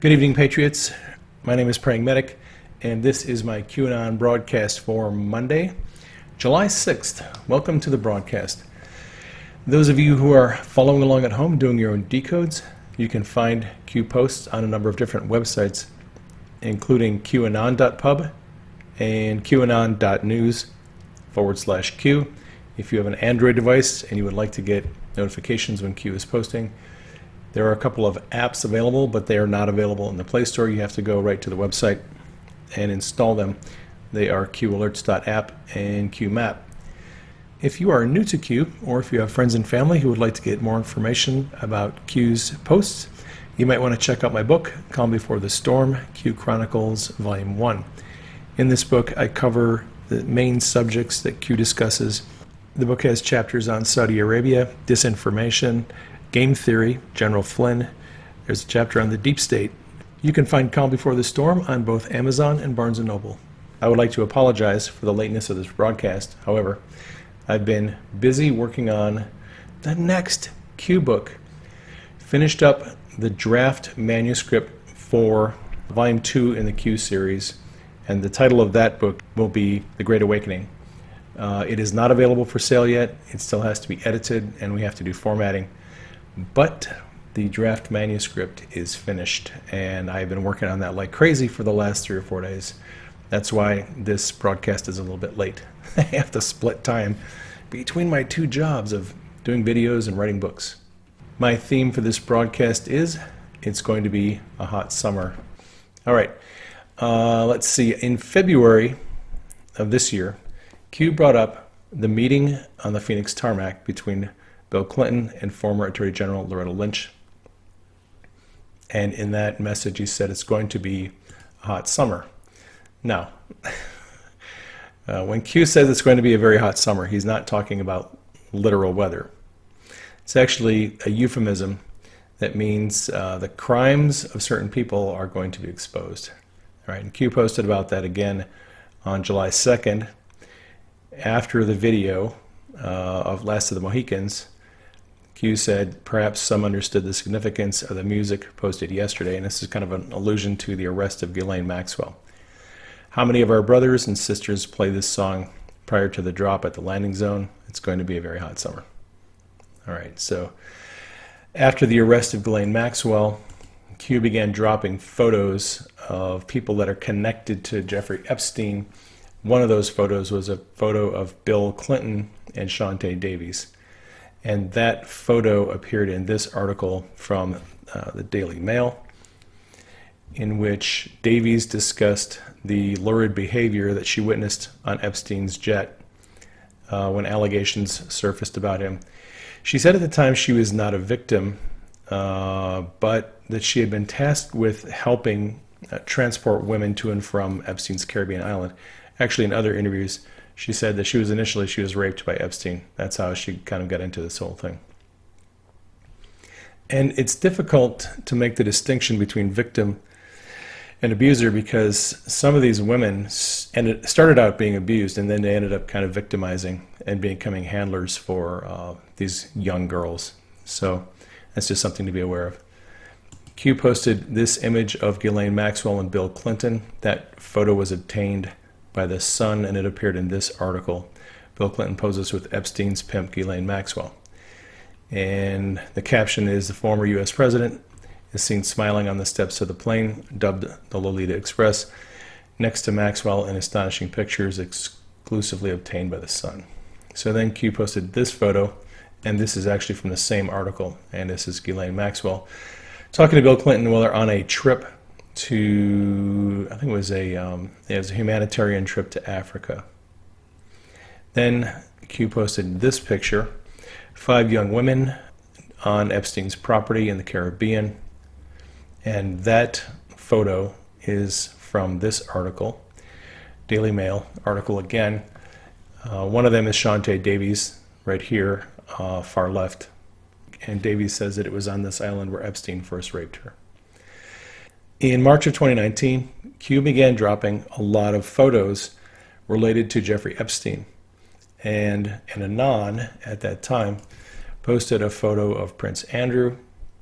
Good evening, Patriots. My name is Praying Medic, and this is my QAnon broadcast for Monday, July 6th. Welcome to the broadcast. Those of you who are following along at home doing your own decodes, you can find Q posts on a number of different websites, including qanon.pub and qanon.news/Q. If you have an Android device and you would like to get notifications when Q is posting, there are a couple of apps available, but they are not available in the Play Store. You have to go right to the website and install them. They are qalerts.app and QMap. If you are new to Q, or if you have friends and family who would like to get more information about Q's posts, you might want to check out my book, Calm Before the Storm, Q Chronicles, Volume 1. In this book, I cover the main subjects that Q discusses. The book has chapters on Saudi Arabia, disinformation, game theory, General Flynn. There's a chapter on the deep state. You can find Calm Before the Storm on both Amazon and Barnes & Noble. I would like to apologize for the lateness of this broadcast. However, I've been busy working on the next Q book. Finished up the draft manuscript for Volume 2 in the Q series, and the title of that book will be The Great Awakening. It is not available for sale yet. It still has to be edited, and we have to do formatting. But the draft manuscript is finished, and I've been working on that like crazy for the last 3 or 4 days. That's why this broadcast is a little bit late. I have to split time between my 2 jobs of doing videos and writing books. My theme for this broadcast is, it's going to be a hot summer. All right, let's see. In February of this year, Q brought up the meeting on the Phoenix tarmac between Bill Clinton and former Attorney General Loretta Lynch. And in that message, he said it's going to be a hot summer. Now, when Q says it's going to be a very hot summer, he's not talking about literal weather. It's actually a euphemism that means the crimes of certain people are going to be exposed. All right, and Q posted about that again on July 2nd after the video of Last of the Mohicans. Q said perhaps some understood the significance of the music posted yesterday, and this is kind of an allusion to the arrest of Ghislaine Maxwell. How many of our brothers and sisters play this song prior to the drop at the landing zone? It's going to be a very hot summer. All right, so after the arrest of Ghislaine Maxwell, Q began dropping photos of people that are connected to Jeffrey Epstein. One of those photos was a photo of Bill Clinton and Shante Davies. And that photo appeared in this article from the Daily Mail, in which Davies discussed the lurid behavior that she witnessed on Epstein's jet when allegations surfaced about him. She said at the time she was not a victim, but that she had been tasked with helping transport women to and from Epstein's Caribbean island. Actually, in other interviews, she said that she was raped by Epstein. That's how she kind of got into this whole thing. And it's difficult to make the distinction between victim and abuser, because some of these women started out being abused, and then they ended up kind of victimizing and becoming handlers for these young girls. So that's just something to be aware of. Q posted this image of Ghislaine Maxwell and Bill Clinton. That photo was obtained by The Sun, and it appeared in this article. Bill Clinton poses with Epstein's pimp Ghislaine Maxwell. And the caption is, the former U.S. president is seen smiling on the steps of the plane, dubbed the Lolita Express, next to Maxwell in astonishing pictures exclusively obtained by The Sun. So then Q posted this photo, and this is actually from the same article, and this is Ghislaine Maxwell talking to Bill Clinton while they're on a trip to, I think it was a humanitarian trip to Africa. Then Q posted this picture, 5 young women on Epstein's property in the Caribbean, and that photo is from this article, Daily Mail article again. One of them is Shante Davies, right here, far left, and Davies says that it was on this island where Epstein first raped her. In March of 2019, Q began dropping a lot of photos related to Jeffrey Epstein. And Anon, at that time, posted a photo of Prince Andrew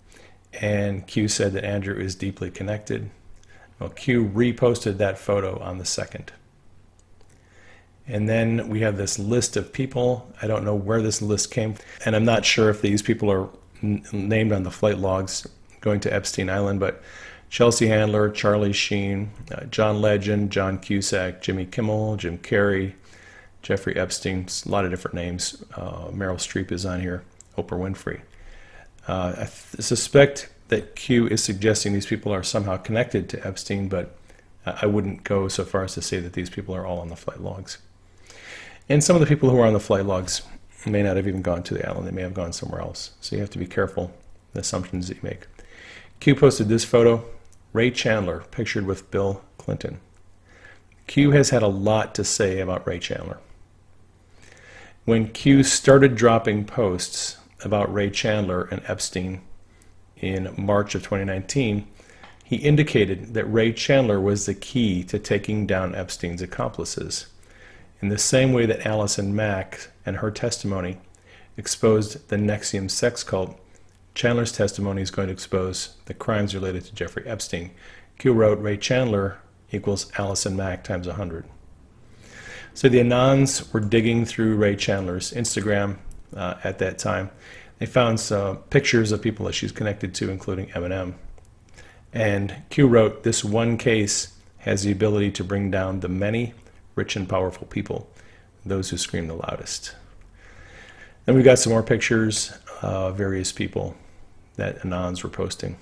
and Q said that Andrew is deeply connected. Well, Q reposted that photo on the 2nd. And then we have this list of people. I don't know where this list came from, and I'm not sure if these people are named on the flight logs going to Epstein Island, but Chelsea Handler, Charlie Sheen, John Legend, John Cusack, Jimmy Kimmel, Jim Carrey, Jeffrey Epstein, a lot of different names. Meryl Streep is on here, Oprah Winfrey. I suspect that Q is suggesting these people are somehow connected to Epstein, but I wouldn't go so far as to say that these people are all on the flight logs. And some of the people who are on the flight logs may not have even gone to the island. They may have gone somewhere else. So you have to be careful the assumptions that you make. Q posted this photo, Ray Chandler, pictured with Bill Clinton. Q has had a lot to say about Ray Chandler. When Q started dropping posts about Ray Chandler and Epstein in March of 2019, he indicated that Ray Chandler was the key to taking down Epstein's accomplices. In the same way that Allison Mack and her testimony exposed the NXIVM sex cult, Chandler's testimony is going to expose the crimes related to Jeffrey Epstein. Q wrote, Ray Chandler equals Allison Mack times 100. So the Anons were digging through Ray Chandler's Instagram at that time. They found some pictures of people that she's connected to, including Eminem. And Q wrote, this one case has the ability to bring down the many rich and powerful people, those who scream the loudest. Then we got some more pictures of various people that Anons were posting.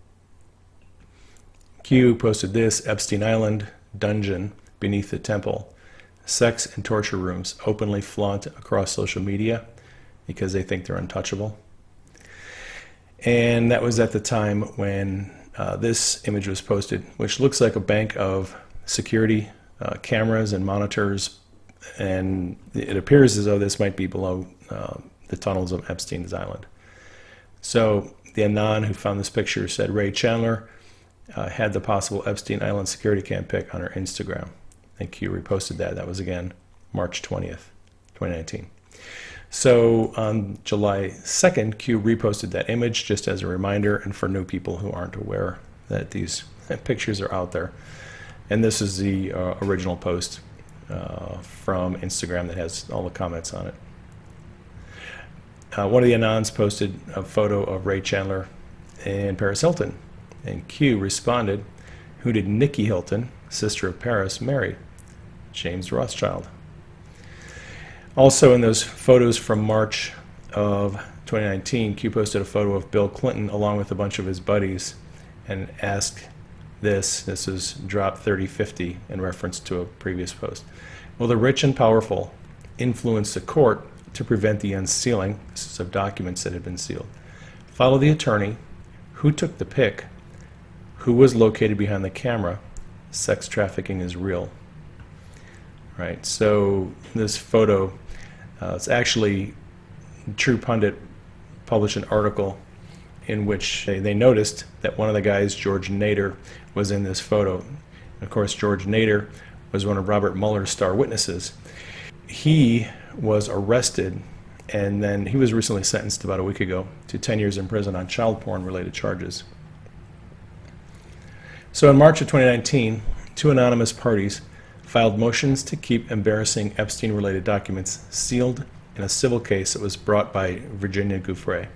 Q posted this, Epstein Island dungeon beneath the temple. Sex and torture rooms openly flaunt across social media because they think they're untouchable. And that was at the time when this image was posted, which looks like a bank of security cameras and monitors, and it appears as though this might be below the tunnels of Epstein's Island. So the Anon who found this picture said Ray Chandler had the possible Epstein Island security cam pic on her Instagram. And Q reposted that. That was again March 20th, 2019. So on July 2nd, Q reposted that image just as a reminder and for new people who aren't aware that these pictures are out there. And this is the original post from Instagram that has all the comments on it. One of the Anons posted a photo of Ray Chandler and Paris Hilton. And Q responded, who did Nikki Hilton, sister of Paris, marry? James Rothschild. Also in those photos from March of 2019, Q posted a photo of Bill Clinton along with a bunch of his buddies and asked this is drop 3050 in reference to a previous post. Will the rich and powerful influence the court to prevent the unsealing, this is of documents that had been sealed? Follow the attorney, who took the pic, who was located behind the camera, sex trafficking is real. Right, so this photo, it's actually True Pundit published an article in which they noticed that one of the guys, George Nader, was in this photo. Of course, George Nader was one of Robert Mueller's star witnesses. He was arrested, and then he was recently sentenced about a week ago to 10 years in prison on child porn-related charges. So in March of 2019, two anonymous parties filed motions to keep embarrassing Epstein-related documents sealed in a civil case that was brought by Virginia Giuffre.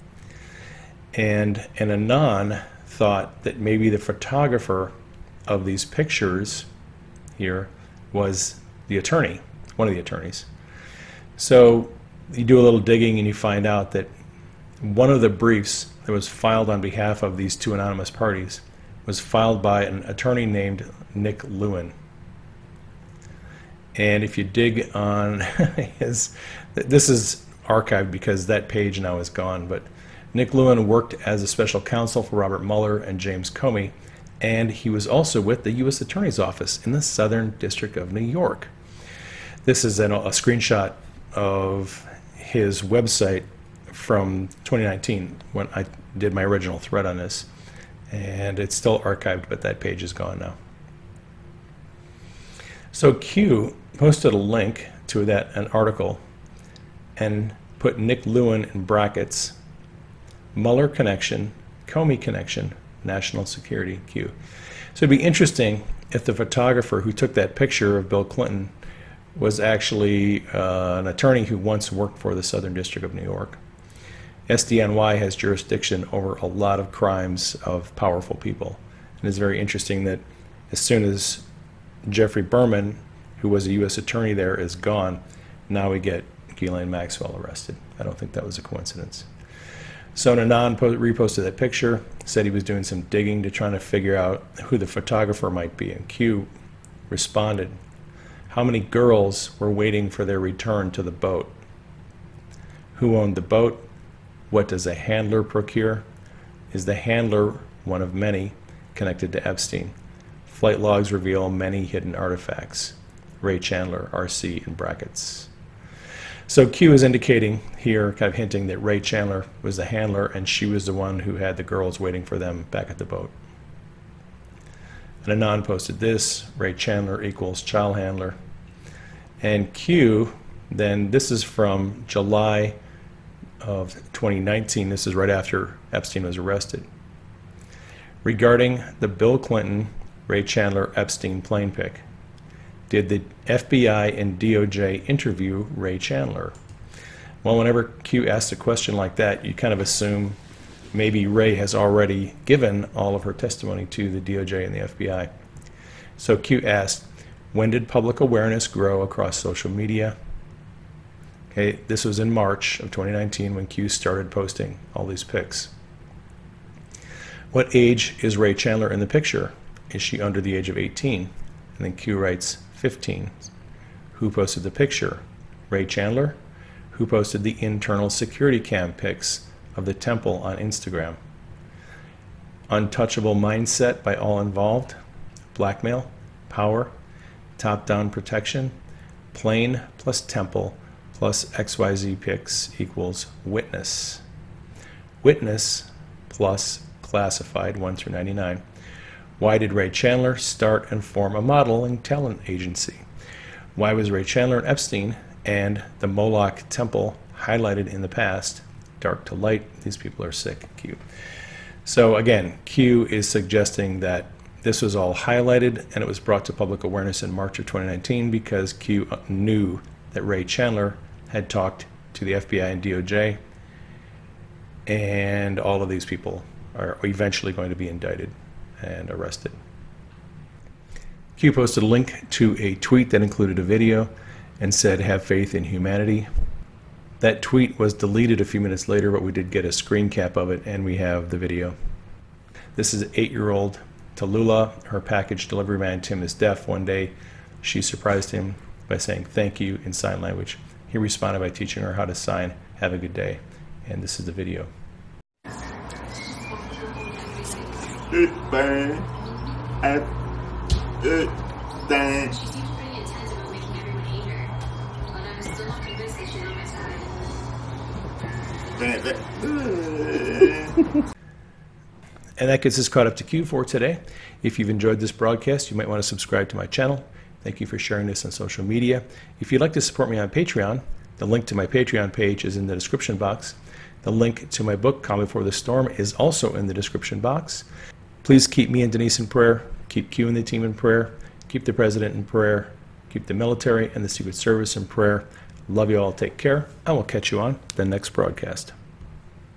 And an Anon thought that maybe the photographer of these pictures here was the attorney, one of the attorneys. So you do a little digging and you find out that one of the briefs that was filed on behalf of these two anonymous parties was filed by an attorney named Nick Lewin. And if you dig on his, this is archived because that page now is gone, but Nick Lewin worked as a special counsel for Robert Mueller and James Comey, and he was also with the U.S. Attorney's Office in the Southern District of New York. This is a screenshot of his website from 2019 when I did my original thread on this, and it's still archived, but that page is gone now. So Q posted a link to an article and put Nick Lewin in brackets, Mueller connection, Comey connection, national security, Q. So it'd be interesting if the photographer who took that picture of Bill Clinton was actually an attorney who once worked for the Southern District of New York. SDNY has jurisdiction over a lot of crimes of powerful people. And it's very interesting that as soon as Jeffrey Berman, who was a U.S. attorney there, is gone, now we get Ghislaine Maxwell arrested. I don't think that was a coincidence. So Nanan reposted that picture, said he was doing some digging to try to figure out who the photographer might be, and Q responded, how many girls were waiting for their return to the boat? Who owned the boat? What does a handler procure? Is the handler one of many connected to Epstein? Flight logs reveal many hidden artifacts. Ray Chandler, RC, in brackets. So Q is indicating here, kind of hinting that Ray Chandler was the handler and she was the one who had the girls waiting for them back at the boat. And Anon posted this, Ray Chandler equals child handler. And Q, then this is from July of 2019. This is right after Epstein was arrested. Regarding the Bill Clinton, Ray Chandler, Epstein plane pic. Did the FBI and DOJ interview Ray Chandler? Well, whenever Q asks a question like that, you kind of assume maybe Ray has already given all of her testimony to the DOJ and the FBI. So Q asked, when did public awareness grow across social media? Okay, this was in March of 2019 when Q started posting all these pics. What age is Ray Chandler in the picture? Is she under the age of 18? And then Q writes 15. Who posted the picture? Ray Chandler. Who posted the internal security cam pics of the temple on Instagram? Untouchable mindset by all involved. Blackmail, power, top-down protection, plane plus temple plus XYZ pics equals witness. Witness plus classified 1 through 99. Why did Ray Chandler start and form a modeling talent agency? Why was Ray Chandler and Epstein and the Moloch Temple highlighted in the past? Dark to light, these people are sick, Q. So again, Q is suggesting that this was all highlighted and it was brought to public awareness in March of 2019 because Q knew that Ray Chandler had talked to the FBI and DOJ, and all of these people are eventually going to be indicted and arrested. Q posted a link to a tweet that included a video and said, have faith in humanity. That tweet was deleted a few minutes later, but we did get a screen cap of it and we have the video. This is 8-year-old Tallulah. Her package delivery man, Tim, is deaf. One day she surprised him by saying thank you in sign language. He responded by teaching her how to sign, have a good day. And this is the video. And that gets us caught up to Q for today. If you've enjoyed this broadcast, you might want to subscribe to my channel. Thank you for sharing this on social media. If you'd like to support me on Patreon, the link to my Patreon page is in the description box. The link to my book, Calm Before the Storm, is also in the description box. Please keep me and Denise in prayer. Keep Q and the team in prayer. Keep the president in prayer. Keep the military and the Secret Service in prayer. Love you all. Take care. I will catch you on the next broadcast.